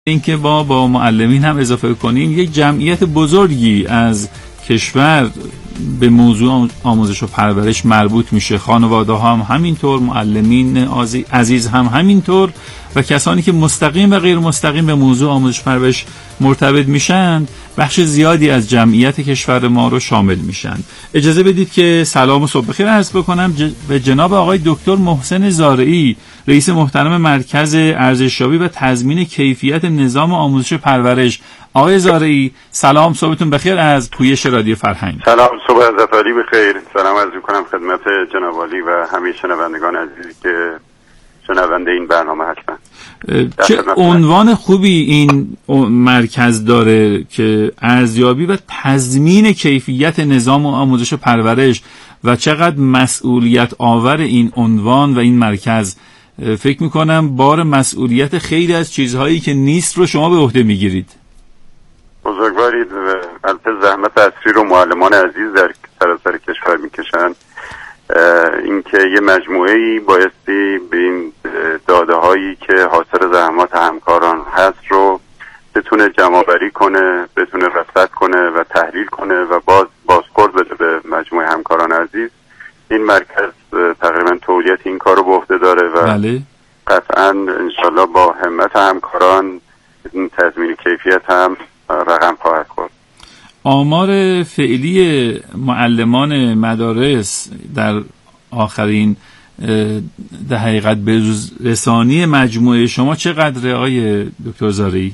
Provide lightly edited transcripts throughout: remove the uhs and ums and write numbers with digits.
اینکه با معلمین هم اضافه کنیم، یک جمعیت بزرگی از کشور به موضوع آموزش و پرورش مربوط میشه، خانواده ها هم همینطور، معلمین عزیز هم همینطور و کسانی که مستقیم و غیر مستقیم به موضوع آموزش و پرورش مرتبط میشن بخش زیادی از جمعیت کشور ما رو شامل میشن. اجازه بدید که سلام و صبح بخیر عرض بکنم به جناب آقای دکتر محسن زارعی، رئیس محترم مرکز ارزشیابی و تضمین کیفیت نظام آموزش و پرورش. آقای زارعی سلام، صبحتون بخیر از پویش رادیو فرهنگ. سلام، صبح عزت عالی بخیر. سلام عرض می‌کنم خدمت جناب عالی و همه شنوندگان عزیزی که شنونده این برنامه هستند. چه عنوان خوبی این مرکز داره که ارزیابی و تضمین کیفیت نظام آموزش و پرورش و چقدر مسئولیت آور این عنوان و این مرکز. فکر میکنم بار مسئولیت خیلی از چیزهایی که نیست رو شما به عهده میگیرید. بزرگوارید. البته زحمت اصلی رو معلمان عزیز در سراسر کشور میکشن. اینکه یه مجموعه‌ای بایستی به این داده هایی که حاصل زحمات همکاران هست رو بتونه جمع‌آوری کنه، بتونه رصد کنه و تحلیل کنه و بازخورد بده به مجموعه همکاران عزیز. این مرکز تقریبا تولیت این کار رو به عهده داره و بله. قطعاً انشالله با همت همکاران این تضمین کیفیت هم رقم خواهد خورد. آمار فعلی معلمان مدارس در آخرین در حقیقت به روز رسانی مجموعه شما چقدره آقای دکتر زارعی؟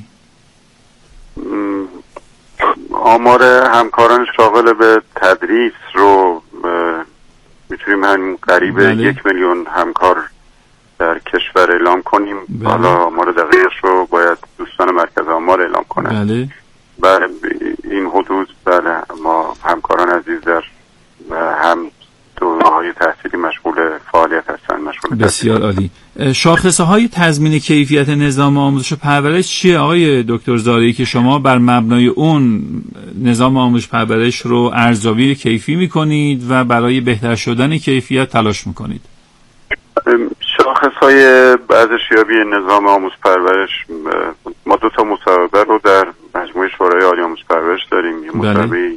آمار همکاران شاغل به تدریس رو میتونیم همین قریب 1 میلیون همکار در کشور اعلام کنیم. حالا آمار دقیقش رو باید دوستان مرکز آمار اعلام کنن. بله این حدود. بله ما همکاران عزیز در هم دوره‌های تحصیلی مشغول فعالیت هستن. بسیار عالی. شاخصه های تضمین کیفیت نظام آموزش و پرورش چیه آقای دکتر زارعی که شما بر مبنای اون نظام آموزش پرورش رو ارزیابی کیفی میکنید و برای بهتر شدن کیفیت تلاش میکنید؟ شاخص های ارزشیابی نظام آموزش پرورش، ما 2 تا مصوبه رو در مجموعه شورای عالی آموزش پرورش داریم. یه مصوبه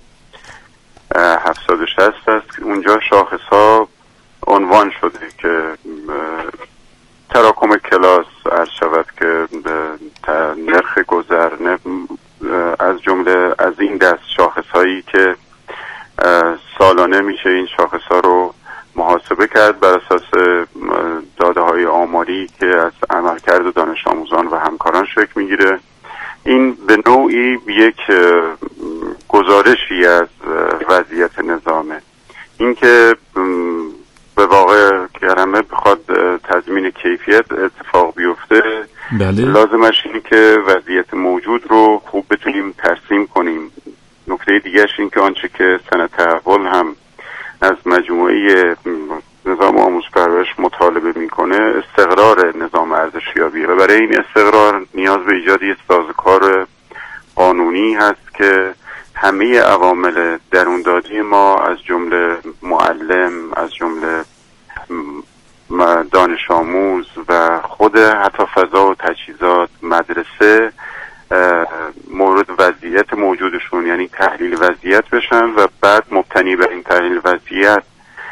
760 است. اونجا شاخص ها عنوان شده که تراکم کلاس عرض شود که نرخ گذر از جمله از این دست شاخص هایی که سالانه میشه این شاخص ها رو محاسبه کرد بر اساس داده های آماری که از عملکرد دانش آموزان و همکاران شکل میگیره. این به نوعی یک گزارشی از وضعیت نظامه. این که به واقع گرمه بخواد تضمین کیفیت اتفاق بیفته، لازمش اینه که وضعیت موجود رو خوب بتونیم ترسیم کنیم. نکته دیگهش این که آنچه که سند تحول هم از مجموعه نظام آموزش پرورش مطالبه میکنه استقرار نظام ارزشیابی و برای این استقرار نیاز به ایجاد یک سازوکار قانونی هست که همه عوامل درون-دادی ما از جمله معلم، از جمله دانش آموز و خود حتی فضا و تجهیزات مدرسه مورد وضعیت موجودشون یعنی تحلیل وضعیت بشن و بعد مبتنی بر این تحلیل وضعیت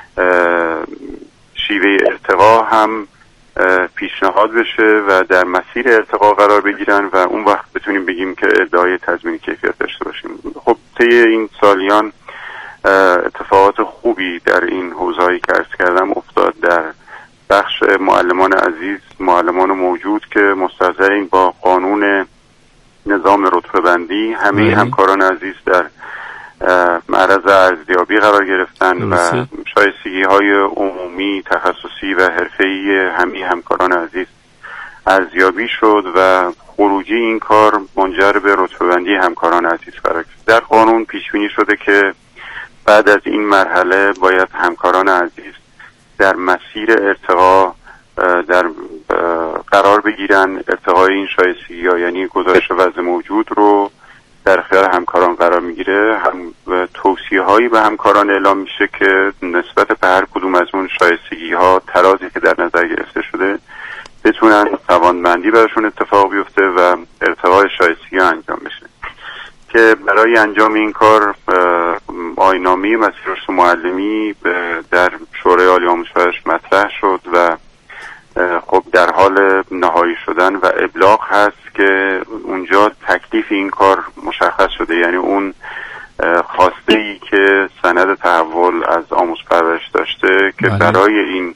شیوه ارتقا هم پیشنهاد بشه و در مسیر ارتقا قرار بگیرن و اون وقت بتونیم بگیم که ادعای تضمین کیفیت داشته باشیم. خب طی این سالیان اتفاقات خوبی در این حوزه‌ای که عرض کردم افتاد. در بخش معلمان عزیز، معلمان موجود که مستلزم با قانون نظام رتبه بندی همه همکاران عزیز در معرض ارزیابی قرار گرفتن و شایستگی های عمومی، تخصصی و حرفه‌ای همه همکاران عزیز ارزیابی شد و خروجی این کار منجر به رتبه بندی همکاران عزیز قرار گرفت. در قانون پیش بینی شده که بعد از این مرحله باید همکاران عزیز در مسیر ارتقا در قرار بگیرن. ارتقای این شایستگی ها یعنی گزارش وضع موجود رو در اختیار همکاران قرار میگیره. هم توصیه هایی به همکاران اعلام میشه که نسبت به هر کدوم از اون شایستگی ها ترازی که در نظر گرفته شده بتونن توانمندی براشون اتفاق بیفته و ارتقا انتهای شایستگی انجام بشه که برای انجام این کار آیین‌نامه مسیر رشد معلمی در شورای عالی آموزش و پرورش مطرح شد و خب در حال نهایی شدن و ابلاغ هست که اونجا تکلیف این کار مشخص شده. یعنی اون خواسته ای که سند تحول از آموزش پرورش داشته که برای این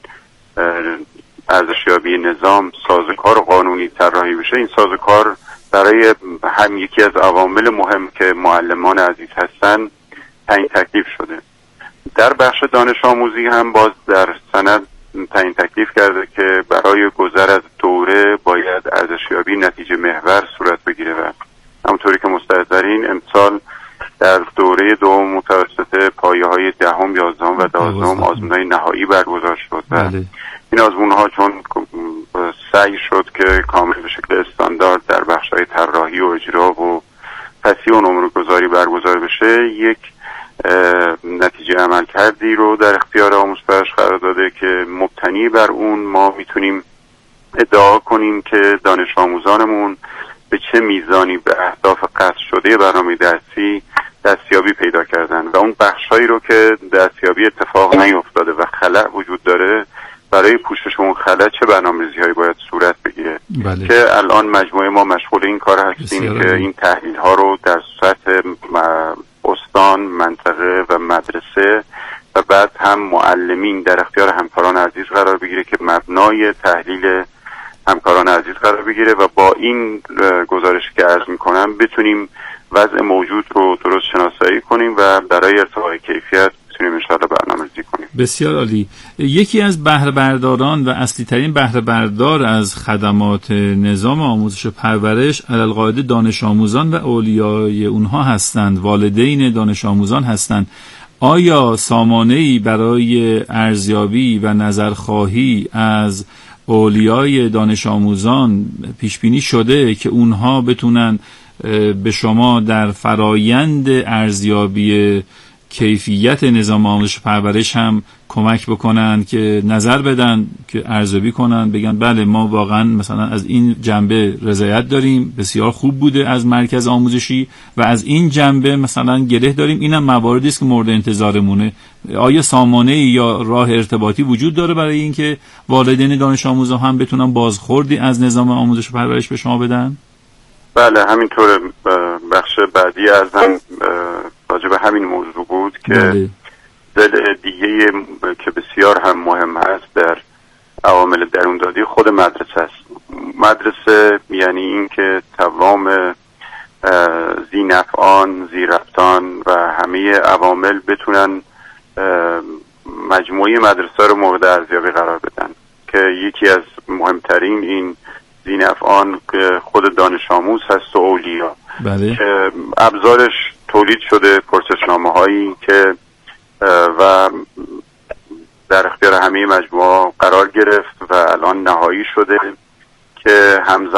ارزشیابی نظام سازوکار قانونی طراحی بشه، این سازوکار برای هم یکی از عوامل مهم که معلمان عزیز هستن تعیین تکلیف شده. در بخش دانش آموزی هم باز در سند تعیین تکلیف کرده که برای گذر از دوره باید ارزشیابی نتیجه محور صورت بگیره و همونطوری که مستحضرین امسال در دوره دوم متوسط پایه‌های 10، 11 و 12 آزمون‌های نهایی برگزار شد و این آزمون‌ها چون سعی شد که کامل به شکل استاندارد در بخش‌های طراحی و اجرا و تصحیح و نمره‌گذاری برگزار بشه، یک نتیجه عملکردی رو در اختیار آموزش پرورش قرار داده که مبتنی بر اون ما میتونیم ادعا کنیم که دانش آموزانمون به چه میزانی به اهداف قصد شده برنامه درسی دستیابی پیدا کردن و اون بخشایی رو که دستیابی اتفاق نیفتاده و خلأ وجود داره برای پوشش اون خلأ چه برنامه‌ریزی‌هایی باید صورت بگیره. که الان مجموعه ما مشغول این کار هستیم که این تحلیل‌ها رو در سطح استان، منطقه و مدرسه و بعد هم معلمین در اختیار همکاران عزیز قرار بگیره که مبنای تحلیل همکاران عزیز قرار بگیره و با این گزارشی که عرض می‌کنم بتونیم وضع موجود رو درست شناسایی کنیم و برای ارتقای کیفیت بتونیم انشاءالله برنامه‌ریزی کنیم. بسیار عالی. یکی از بهره برداران و اصلی ترین بهره بردار از خدمات نظام آموزش و پرورش علالقاعده دانش آموزان و اولیای اونها هستند، والدین دانش آموزان هستند. آیا سامانه‌ای برای ارزیابی و نظرخواهی از اولیای دانش آموزان پیش بینی شده که اونها بتونن به شما در فرایند ارزیابی کیفیت نظام آموزش و پرورش هم کمک بکنن که نظر بدن، که ارزیابی کنن، بگن بله ما واقعا مثلا از این جنبه رضایت داریم، بسیار خوب بوده از مرکز آموزشی، و از این جنبه مثلا گله داریم، اینم مواردی است که مورد انتظارمونه. آیا سامانه یا راه ارتباطی وجود داره برای اینکه والدین دانش آموزا هم بتونن بازخوردی از نظام آموزش و پرورش به شما بدن؟ بله همینطور. بخش بعدی ازم راجع به همین موضوع بود که دل دیگه که بسیار هم مهم هست در عوامل درون‌دادی خود مدرسه است. مدرسه یعنی این که تمام ذی‌نفعان، ذی‌ربطان و همه عوامل بتونن مجموعه مدرسه رو مورد ارزیابی قرار بدن که یکی از مهمترین این ذی‌نفعان که خود دانش آموز هست و اولیا. بله. که ابزارش تولید شده پرسشنامه هایی که و در اختیار همه مجموعه قرار گرفت و الان نهایی شده که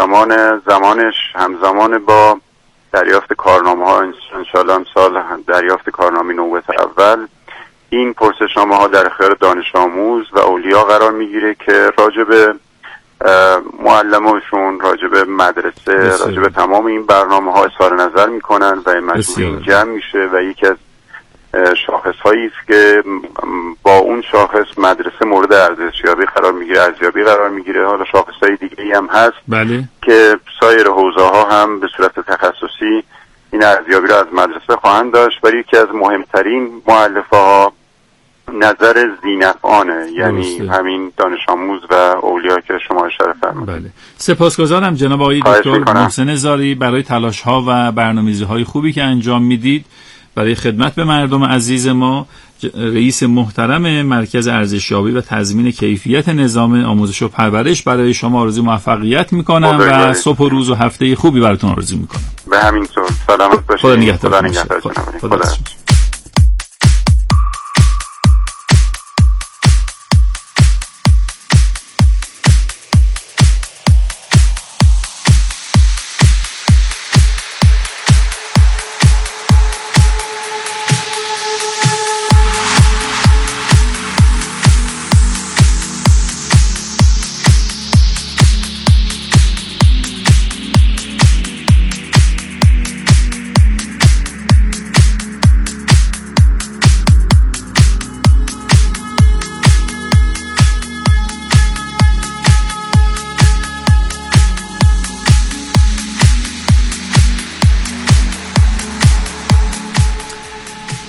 همزمان با دریافت کارنامه ها انشاءالله امسال دریافت کارنامه نوبت اول این پرسشنامه ها در اختیار دانش آموز و اولیا قرار میگیره که راجب معلماشون، راجب مدرسه، راجب تمام این برنامه ها اظهار نظر میکنن و این مجموعه جمع میشه و یکی از شاخص هایی است که با اون شاخص مدرسه مورد ارزیابی قرار میگیره. حالا شاخص های دیگه هم هست. بله. که سایر حوزه ها هم به صورت تخصصی این ارزیابی رو از مدرسه خواهند داشت، ولی یکی از مهمترین مؤلفه ها نظر ذی‌نفعانه، یعنی همین دانش آموز و اولیا که شما اشاره فرمودید. بله. سپاسگزارم جناب آقای دکتر محسن زاری برای تلاش ها و برنامه‌ریزی های خوبی که انجام میدید برای خدمت به مردم عزیز ما. رئیس محترم مرکز ارزشیابی و تضمین کیفیت نظام آموزش و پرورش برای شما آرزوی موفقیت میکنم و صبح و روز و هفته خوبی براتون آرزو میکنم. به همین طور. سلامت باشید. خدا نگهدار.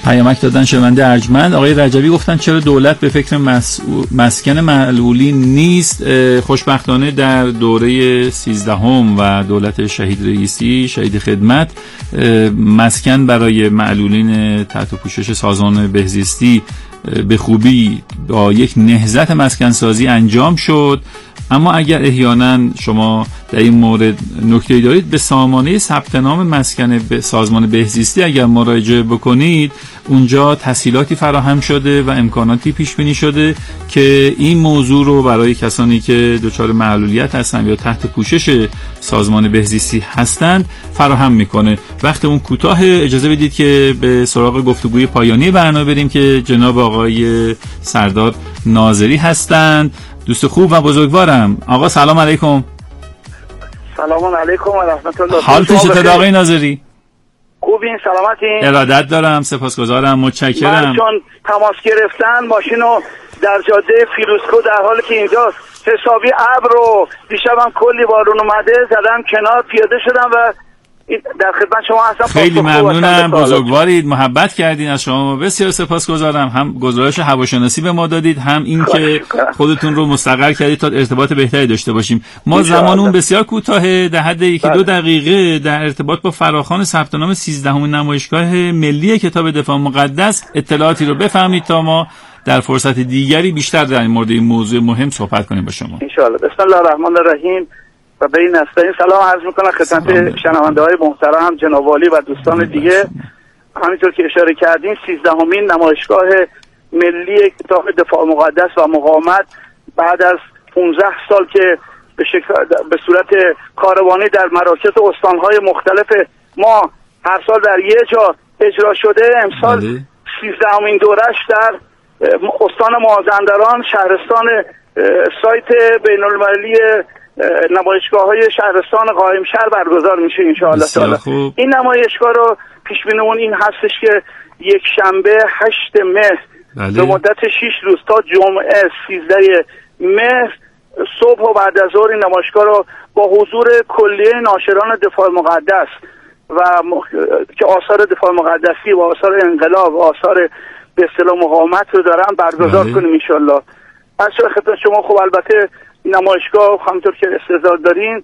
پیامک دادن شنونده ارجمند. آقای رجبی گفتن چرا دولت به فکر مسکن معلولین نیست؟ خوشبختانه در دوره 13 و دولت شهید رئیسی، شهید خدمت، مسکن برای معلولین تحت پوشش سازمان بهزیستی به خوبی با یک نهضت مسکن سازی انجام شد. اما اگر احیانا شما در این مورد نکته‌ای دارید، به سامانه ثبت نام مسکن سازمان بهزیستی اگر مراجعه بکنید، اونجا تسهیلاتی فراهم شده و امکاناتی پیش بینی شده که این موضوع رو برای کسانی که دچار معلولیت هستند یا تحت پوشش سازمان بهزیستی هستند فراهم میکنه. وقت اون کوتاه، اجازه بدید که به سراغ گفتگوی پایانی برنامه بریم که جناب آقای سردار ناظری هستند. دوست خوب و بزرگوارم. آقا سلام علیکم. سلام علیکم و رحمت الله. حالتون چطور آقای ناظری؟ خوبین؟ سلامتین؟ ارادت دارم، سپاسگزارم، متشکرم. من چون تماس گرفتن ماشینو در جاده فیروزکو در حالی که اینجا حسابی ابر و دیشبم کلی بارون اومده زدم کنار، پیاده شدم و در خدمت شما هستم. خیلی ممنونم، بزرگوارید، محبت کردین، از شما بسیار سپاسگزارم. هم گزارش هواشناسی به ما دادید، هم این که خودتون رو مستقر کردید تا ارتباط بهتری داشته باشیم. ما زمانمون بسیار کوتاهه، در حد 1-2 دقیقه در ارتباط با فراخوان ثبت نام 13مین نمایشگاه ملی کتاب دفاع مقدس اطلاعاتی رو بفهمید تا ما در فرصت دیگری بیشتر در این مورد این موضوع مهم صحبت کنیم با شما. ان شاء الله. بسم الله الرحمن الرحیم. و به این نستعین سلام عرض میکنم خدمت شنونده‌های محترم، جناب والی و دوستان دیگه. همینطور که اشاره کردین 13مین نمایشگاه ملی کتاب دفاع مقدس و مقاومت بعد از 15 سال که به صورت کاروانی در مراکز استانهای مختلف ما هر سال در یه جا اجرا شده، امسال 13مین دورش در استان مازندران، شهرستان سایت بین المللی نمایشگاه های شهرستان قائمشهر برگزار میشه انشاءالله تعالی. این نمایشگاه رو پیش بینیمون این هستش که یک شنبه 8 مهر به مدت 6 روز تا جمعه 13 مهر صبح و بعد از ظهر این نمایشگاه رو با حضور کلیه ناشران دفاع مقدس و که آثار دفاع مقدسی و آثار انقلاب و آثار به اصطلاح مقاومت رو دارن برگزار کنیم انشاءالله. از خدمت شما خب البته نمایشگاه همونطور که استعداد دارین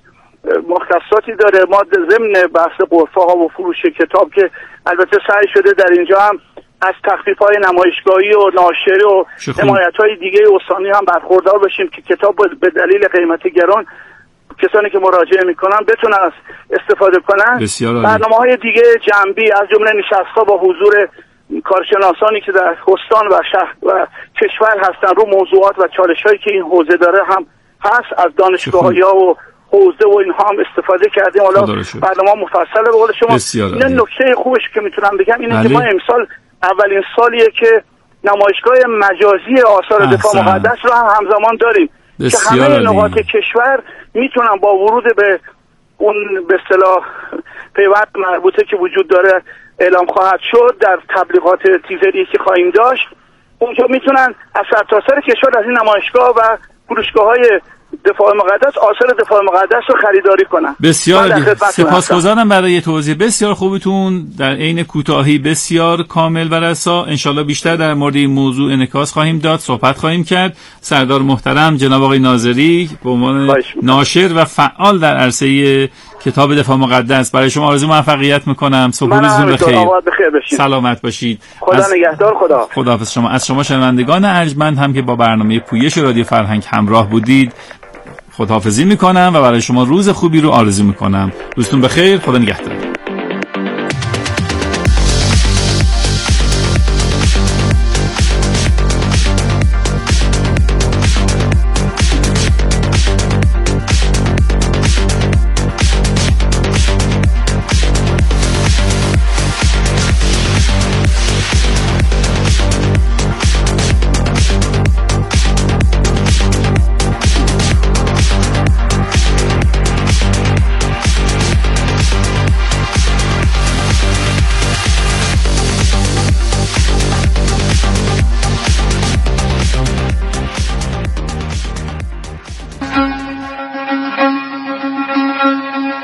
مختصاتی داره. ما ضمن بحث غرفه ها و فروش کتاب که البته سعی شده در اینجا هم از تخفیف های نمایشگاهی و ناشری و حمایت های دیگه استانی هم برخوردار بشیم که کتاب به دلیل قیمت گران کسانی که مراجعه میکنن بتونن استفاده کنن. برنامه های دیگه جنبی از جمله نشست‌ها با حضور کارشناسانی که در استان و شهر و کشور هستن رو موضوعات و چالش‌هایی که این حوزه داره هم هست. از دانشگاه‌ها و حوزه و اینها هم استفاده کردیم. حالا برنامه مفصل به قول شما. این نکته خوبش که میتونم بگم اینه که ما امسال اولین سالیه که نمایشگاه مجازی آثار دفاع مقدس رو هم همزمان داریم که همه نقاط کشور میتونن با ورود به اون به اصطلاح پیوند مربوطه که وجود داره اعلام خواهد شد در تبلیغات تیزری که خواهیم داشت، اونجا میتونن از سرتاسر کشور از این نمایشگاه و فروشگاه‌های دفاع مقدس آثار دفاع مقدس رو خریداری کنن. بسیار سپاسگزارم برای توضیح بسیار خوبتون، در عین کوتاهی بسیار کامل و رسا. انشالله بیشتر در مورد این موضوع انعکاس خواهیم داد، صحبت خواهیم کرد. سردار محترم جناب آقای ناظری به عنوان ناشر و فعال در عرصه کتاب دفاع مقدس برای شما آرزوی موفقیت میکنم. صبح روزتون بخیر. سلامت باشید. خدا نگهدار. خداحافظ شما. از شما شنوندگان ارجمند هم که با برنامه پویش رادیو فرهنگ همراه بودید خداحافظی میکنم و برای شما روز خوبی رو آرزو میکنم. روزتون بخیر. خدا نگهدار.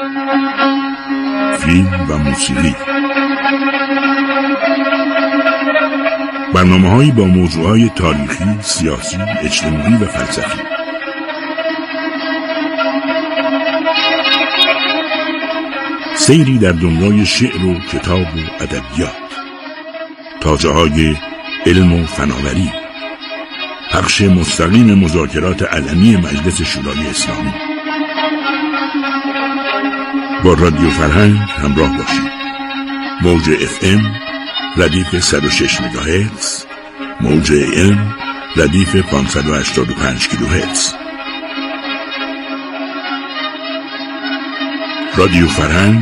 فیلم و موسیقی برنامه‌هایی با موضوعات تاریخی، سیاسی، اجتماعی و فلسفی. سیری در دنیای شعر و کتاب و ادبیات، تا جاهای علم و فناوری. پخش مستقیم مذاکرات علنی مجلس شورای اسلامی. با رادیو فرهنگ همراه باشید. موج FM ردیف 106 مگاهرتز، موج AM ردیف 585 کیلوهرتز. رادیو فرهنگ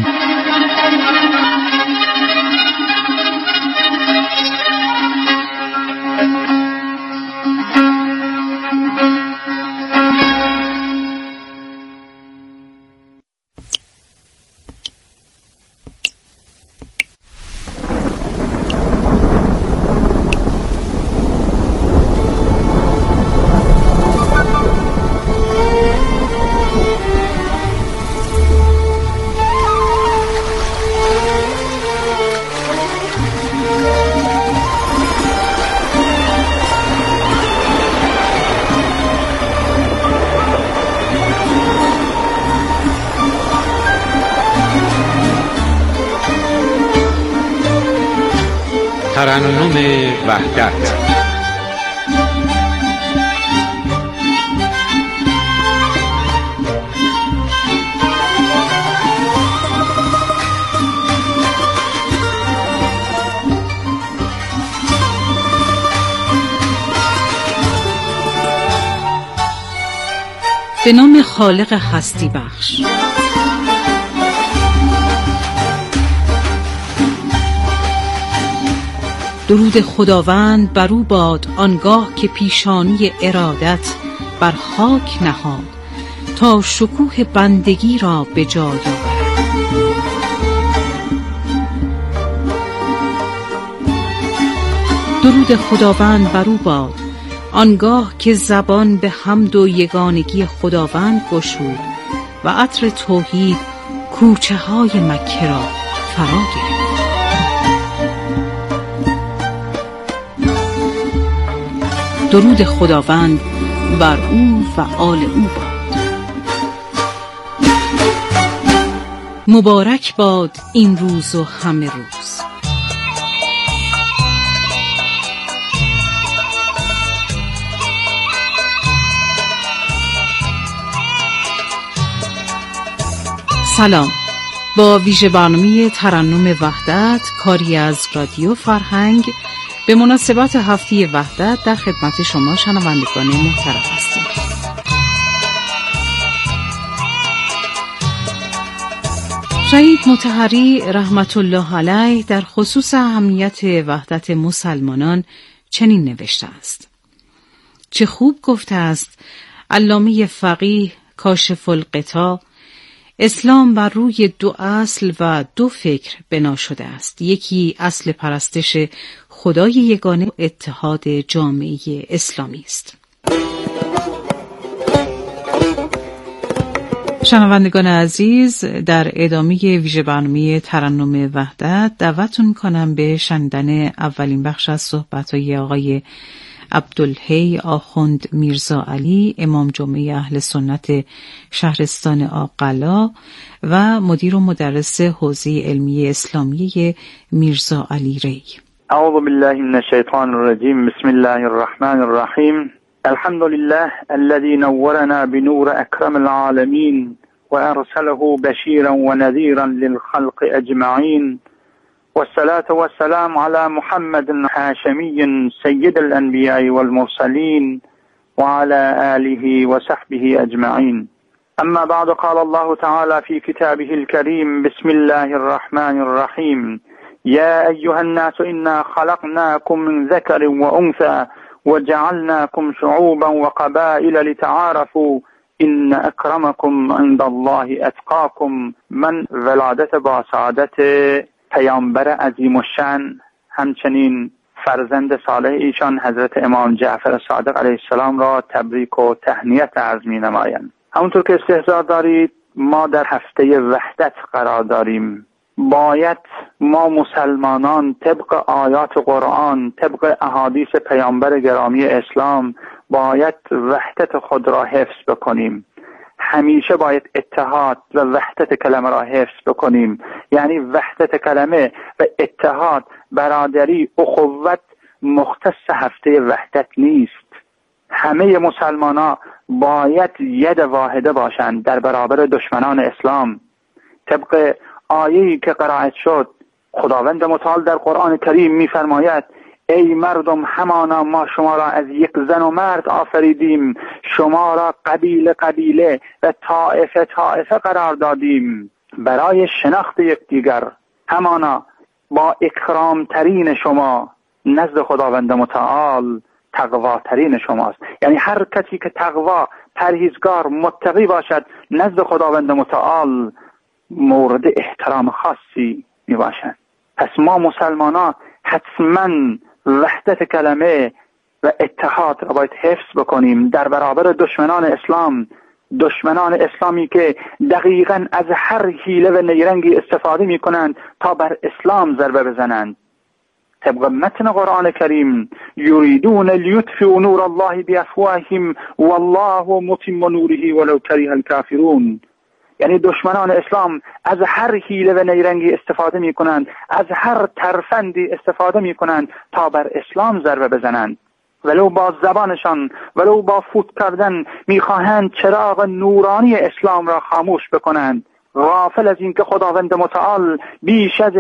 ترنم وحدت. به نام خالق هستی بخش. درود خداوند بر او باد آنگاه که پیشانی ارادت بر خاک نهاد تا شکوه بندگی را به جای آورد. درود خداوند بر او باد آنگاه که زبان به حمد و یگانگی خداوند گشود و عطر توحید کوچه های مکه را فرا گرفت. درود خداوند بر او و آل او باد. مبارک باد این روز و همه روز. سلام. با ویژه برنامه ترنم وحدت، کاری از رادیو فرهنگ، به مناسبت هفته وحدت در خدمت شما شنوندگان محترم هستیم. شهید مطهری رحمت الله علیه در خصوص اهمیت وحدت مسلمانان چنین نوشته است: چه خوب گفته است علامه فقیه کاشف الغطا، اسلام بر روی دو اصل و دو فکر بنا شده است. یکی اصل پرستش خدای یگانه، اتحاد جامعه اسلامی است. شنوندگان عزیز، در ادامه ویژه برنامه ترنم وحدت دعوتتون کنم به شنیدن اولین بخش از صحبت‌های آقای عبدالحی آخوند میرزا علی، امام جمعه اهل سنت شهرستان عاقلا و مدیر و مدرس حوزه علمی اسلامی میرزا علی ری. اعوذ بالله من الشیطان الرجیم. بسم الله الرحمن الرحیم. الحمد لله الذي نورنا بنور اکرم العالمین و ارسله بشیرا و نذیرا للخلق اجمعین، والصلاة والسلام على محمد هاشمي سيد الأنبياء والمرسلين وعلى آله وصحبه أجمعين. أما بعد، قال الله تعالى في كتابه الكريم: بسم الله الرحمن الرحيم. يا أيها الناس إنا خلقناكم من ذكر وأنثى وجعلناكم شعوبا وقبائل لتعارفوا إن أكرمكم عند الله أتقاكم. من ولادت با سعادت پیامبر عظیم الشأن، همچنین فرزند صالح ایشان حضرت امام جعفر صادق علیه السلام را تبریک و تهنیت عرض می نمایم. همونطور که استحضار دارید، ما در هفته وحدت قرار داریم. باید ما مسلمانان طبق آیات قرآن، طبق احادیث پیامبر گرامی اسلام باید وحدت خود را حفظ بکنیم. همیشه باید اتحاد و وحدت کلمه را حفظ بکنیم. یعنی وحدت کلمه و اتحاد، برادری، اخوت مختص هفته وحدت نیست. همه مسلمانان باید ید واحده باشند در برابر دشمنان اسلام. طبق آیه‌ای که قرائت شد، خداوند متعال در قرآن کریم می‌فرماید ای مردم، همانا ما شما را از یک زن و مرد آفریدیم، شما را قبیله قبیله و طائفه طائفه قرار دادیم برای شناخت یکدیگر. همانا با اکرام ترین شما نزد خداوند متعال تقوا ترین شماست. یعنی هر کسی که تقوا، پرهیزگار، متقی باشد نزد خداوند متعال مورد احترام خاصی می باشند. پس ما مسلمانان حتما وحدت کلمه و اتحاد را باید حفظ بکنیم در برابر دشمنان اسلام. دشمنان اسلامی که دقیقاً از هر حیله و نیرنگی استفاده می کنند تا بر اسلام ضربه بزنند. طبق متن قرآن کریم یریدون لیطفئوا نور الله بافواههم والله متم نوره ولو کره الکافرون. یعنی دشمنان اسلام از هر حیله و نیرنگی استفاده می کنند، از هر ترفندی استفاده می کنند تا بر اسلام ضربه بزنند. ولو با زبانشان، ولو با فوت کردن میخواهند چراغ نورانی اسلام را خاموش بکنند، غافل از این که خداوند متعال بیش از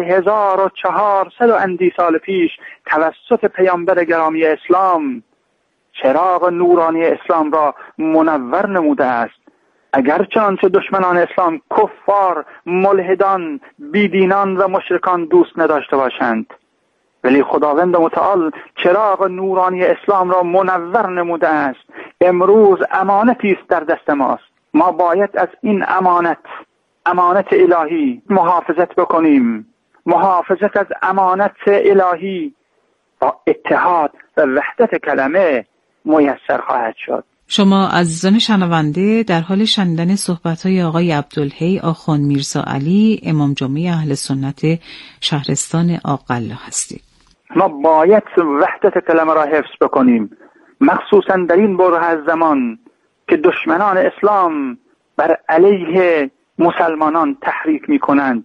1400 اندی سال پیش توسط پیامبر گرامی اسلام چراغ نورانی اسلام را منور نموده است. اگر چنانچه دشمنان اسلام کفار، ملحدان، بیدینان و مشرکان دوست نداشته باشند، ولی خداوند متعال چراغ نورانی اسلام را منور نموده است. امروز امانتی است در دست ماست. ما باید از این امانت الهی محافظت بکنیم. محافظت از امانت الهی با اتحاد و وحدت کلمه میسر خواهد شد. شما عزیزان شنونده در حال شنیدن صحبت‌های آقای عبدالحی آخوند میرزا علی امام جمعه اهل سنت شهرستان آق‌قلا هستید. ما باید وحدت کلمه را حفظ بکنیم، مخصوصا در این بره از زمان که دشمنان اسلام بر علیه مسلمانان تحریک می کنند،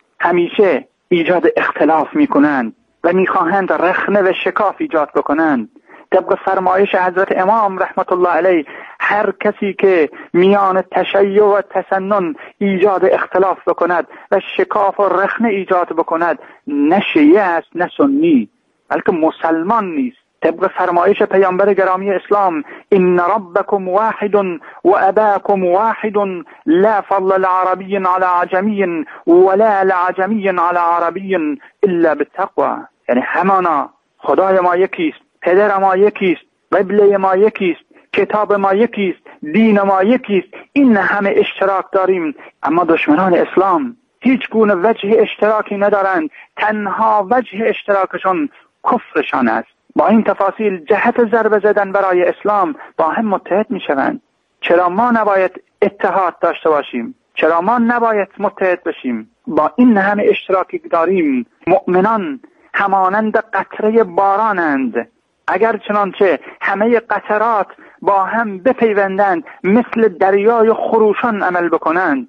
همیشه ایجاد اختلاف می کنند و می خواهند رخنه و شکاف ایجاد بکنند. طبق فرمایش حضرت امام رحمت الله علیه، هر کسی که میان تشیع و تسنن ایجاد اختلاف بکند و شکاف و رخنه ایجاد بکند، نه شیعه است نه سنی، بلکه مسلمان نیست. طبق فرمایش پیامبر گرامی اسلام ان ربکم واحد و اباکم واحد لا فضل لعربی علی عجمی ولا لعجمی علی عربی الا بالتقوى. یعنی همانا خدای ما یکیست، پدر ما یکیست، قبله ما یکیست، کتاب ما یکیست، دین ما یکیست. این همه اشتراک داریم، اما دشمنان اسلام هیچ گونه وجه اشتراکی ندارند. تنها وجه اشتراکشان کفرشان است. با این تفاصیل جهت ضربه زدن برای اسلام با هم متحد می شوند. چرا ما نباید اتحاد داشته باشیم؟ چرا ما نباید متحد بشیم؟ با این همه اشتراکی داریم، مؤمنان همانند قطره بارانند. اگر چنانچه همه قطرات با هم بپیوندند، مثل دریای خروشان عمل بکنند،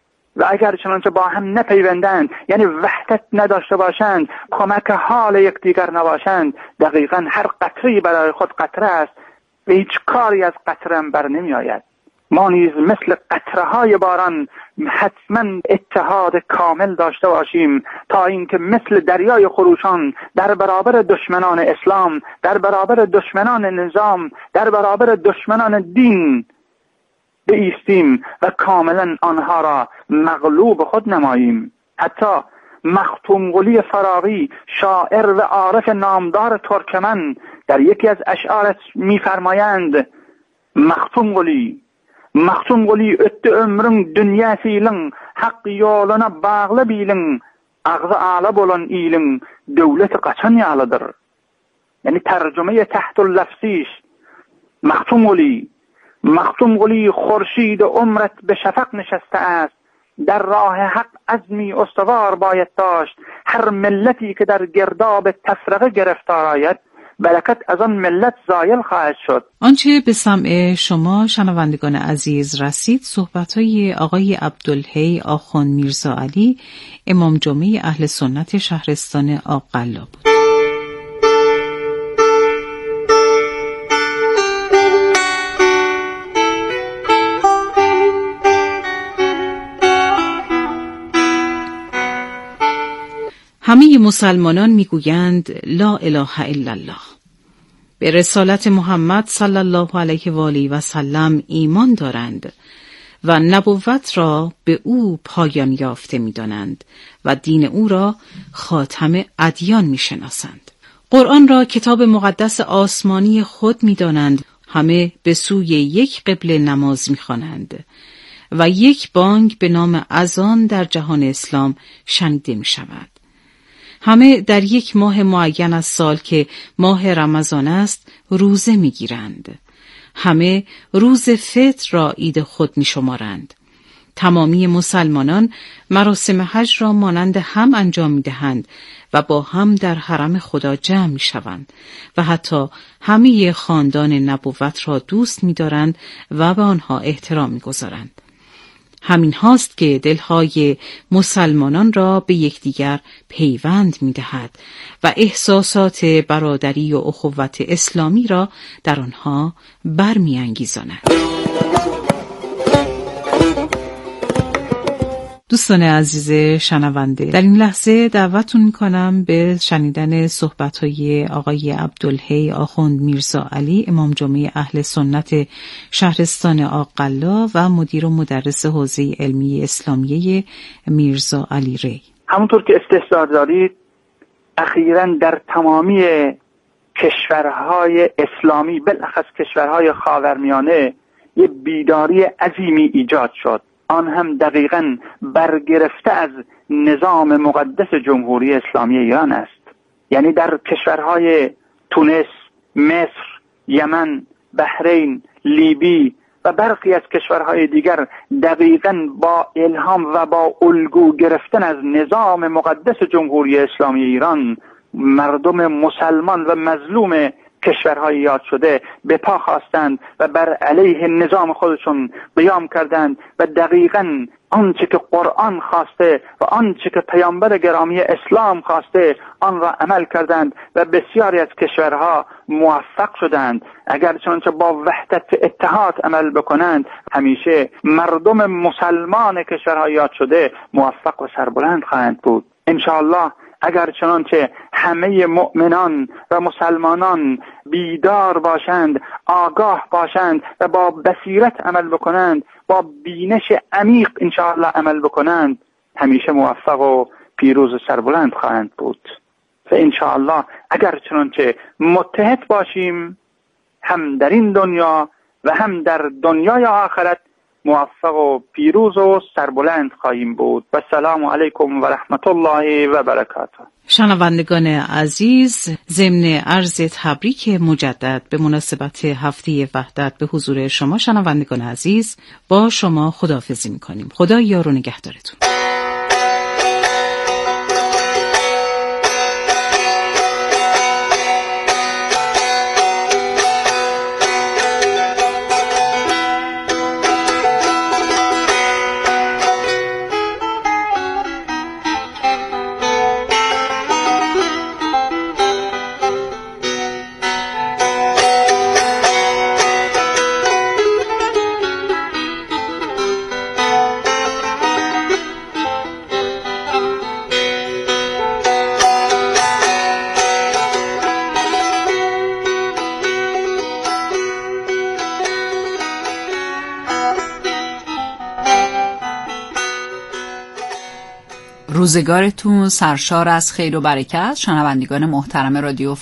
و اگر چنانچه با هم نپیوندند، یعنی وحدت نداشته باشند، کمک حال یکدیگر نباشند، دقیقاً هر قطره‌ای برای خود قطره است و هیچ کاری از قطره هم بر نمی آید. ما نیز مثل قطره‌های باران حتما اتحاد کامل داشته باشیم تا اینکه مثل دریای خروشان در برابر دشمنان اسلام، در برابر دشمنان نظام، در برابر دشمنان دین بایستیم و کاملا آنها را مغلوب خود نماییم. حتی مختوم قلی فراغی، شاعر و عارف نامدار ترکمن، در یکی از اشعارش می‌فرمایند مختوم قلی ات ömrün dünya siylin haq yoluna bağlı bilin ağzı ağla bolan ilin devlet qaçan yalıdır. یعنی ترجمه تحت اللفظیش مختوم قلی خورشید عمرت به شفق نشسته است، در راه حق عزمی استوار باید داشت. هر ملتی که در گرداب تفرقه گرفتار آید برکت از آن ملت زایل خواهد شد. آنچه به سمع شما شنوندگان عزیز رسید صحبت‌های آقای عبدالحی آخوند میرزا علی امام جمعه اهل سنت شهرستان آق‌قلا بود. همه مسلمانان میگویند لا اله الا الله. به رسالت محمد صلی الله علیه و آله و سلم ایمان دارند و نبوت را به او پایان یافته می‌دانند و دین او را خاتم ادیان می‌شناسند. قرآن را کتاب مقدس آسمانی خود می‌دانند. همه به سوی یک قبله نماز می‌خوانند و یک بانگ به نام اذان در جهان اسلام شنیده می‌شود. همه در یک ماه معین از سال که ماه رمضان است روزه می‌گیرند. همه روز فطر را عید خود می‌شمارند. تمامی مسلمانان مراسم حج را مانند هم انجام می‌دهند و با هم در حرم خدا جمع می‌شوند و حتی همه خاندان نبوت را دوست می‌دارند و به آنها احترام می‌گذارند. همین هاست که دلهای مسلمانان را به یکدیگر پیوند می‌دهد و احساسات برادری و اخوت اسلامی را در آنها برمی‌انگیزاند. دوستان عزیز شنونده، در این لحظه دعوتتون میکنم به شنیدن صحبت‌های آقای عبدالحی آخوند میرزا علی امام جمعه اهل سنت شهرستان آق‌قلا و مدیر و مدرس حوزه علمی اسلامیه میرزا علی ری. همونطور که استحضار دارید اخیراً در تمامی کشورهای اسلامی بالاخص کشورهای خاورمیانه یه بیداری عظیمی ایجاد شد. آن هم دقیقاً برگرفته از نظام مقدس جمهوری اسلامی ایران است. یعنی در کشورهای تونس، مصر، یمن، بحرین، لیبی و برخی از کشورهای دیگر دقیقاً با الهام و با الگو گرفتن از نظام مقدس جمهوری اسلامی ایران مردم مسلمان و مظلوم کشورهای یاد شده به پا خواستند و بر علیه نظام خودشون قیام کردند و دقیقاً آنچه که قرآن خواسته و آنچه که پیامبر گرامی اسلام خواسته آن را عمل کردند و بسیاری از کشورها موفق شدند. اگر چنانچه با وحدت اتحاد عمل بکنند همیشه مردم مسلمان کشورهای یاد شده موفق و سربلند خواهند بود انشاءالله. اگر چنانچه همه مؤمنان و مسلمانان بیدار باشند، آگاه باشند و با بصیرت عمل بکنند، با بینش عمیق انشاءالله عمل بکنند همیشه موفق و پیروز و سربلند خواهند بود. و انشاءالله اگر چنانچه متحد باشیم هم در این دنیا و هم در دنیای آخرت موفق و پیروز و سربلند خواهیم بود. و السلام علیکم و رحمت الله و برکاته. شنوندگان عزیز، ضمن عرض تبریک مجدد به مناسبت هفته وحدت به حضور شما شنوندگان عزیز با شما خداحافظی می‌کنیم. خدا یار و نگهدارتون. روزگارتون سرشار از خیر و برکت. شنوندگان محترم رادیو